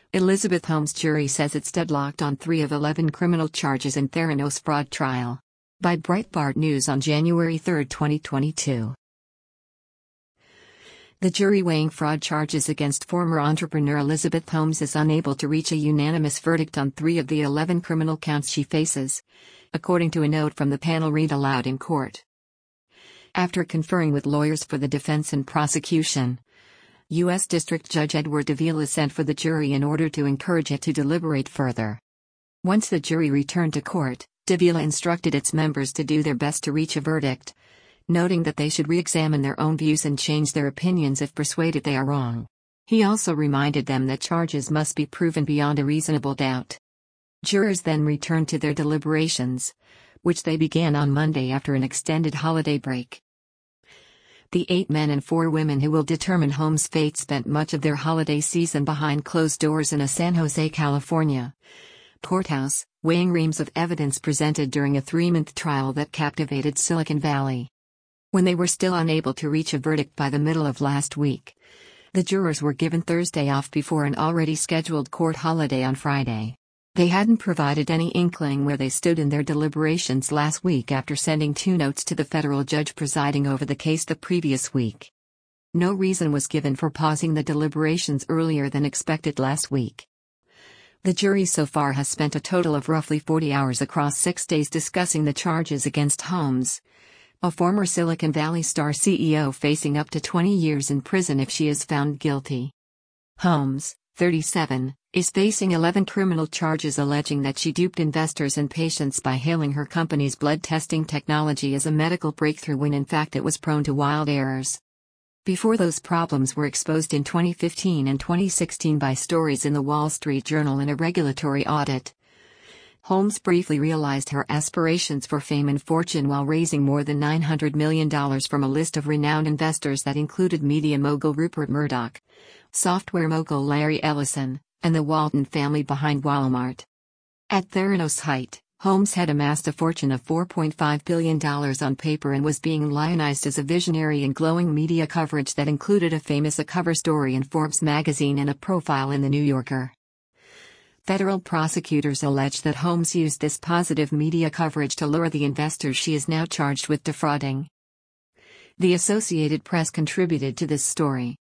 Elizabeth Holmes jury says it's deadlocked on 3 of 11 criminal charges in Theranos fraud trial. By Breitbart News on January 3, 2022. The jury weighing fraud charges against former entrepreneur Elizabeth Holmes is unable to reach a unanimous verdict on 3 of the 11 criminal counts she faces, according to a note from the panel read aloud in court. After conferring with lawyers for the defense and prosecution, U.S. District Judge Edward Davila sent for the jury in order to encourage it to deliberate further. Once the jury returned to court, Davila instructed its members to do their best to reach a verdict, noting that they should re-examine their own views and change their opinions if persuaded they are wrong. He also reminded them that charges must be proven beyond a reasonable doubt. Jurors then returned to their deliberations, which they began on Monday after an extended holiday break. The 8 men and 4 women who will determine Holmes' fate spent much of their holiday season behind closed doors in a San Jose, California courthouse, weighing reams of evidence presented during a 3-month trial that captivated Silicon Valley. When they were still unable to reach a verdict by the middle of last week, the jurors were given Thursday off before an already scheduled court holiday on Friday. They hadn't provided any inkling where they stood in their deliberations last week after sending 2 notes to the federal judge presiding over the case the previous week. No reason was given for pausing the deliberations earlier than expected last week. The jury so far has spent a total of roughly 40 hours across 6 days discussing the charges against Holmes, a former Silicon Valley star CEO facing up to 20 years in prison if she is found guilty. Holmes, 37, is facing 11 criminal charges alleging that she duped investors and patients by hailing her company's blood testing technology as a medical breakthrough when in fact it was prone to wild errors. Before those problems were exposed in 2015 and 2016 by stories in the Wall Street Journal and a regulatory audit, Holmes briefly realized her aspirations for fame and fortune while raising more than $900 million from a list of renowned investors that included media mogul Rupert Murdoch, software mogul Larry Ellison, and the Walton family behind Walmart. At Theranos' height, Holmes had amassed a fortune of $4.5 billion on paper and was being lionized as a visionary in glowing media coverage that included a famous cover story in Forbes magazine and a profile in The New Yorker. Federal prosecutors allege that Holmes used this positive media coverage to lure the investors she is now charged with defrauding. The Associated Press contributed to this story.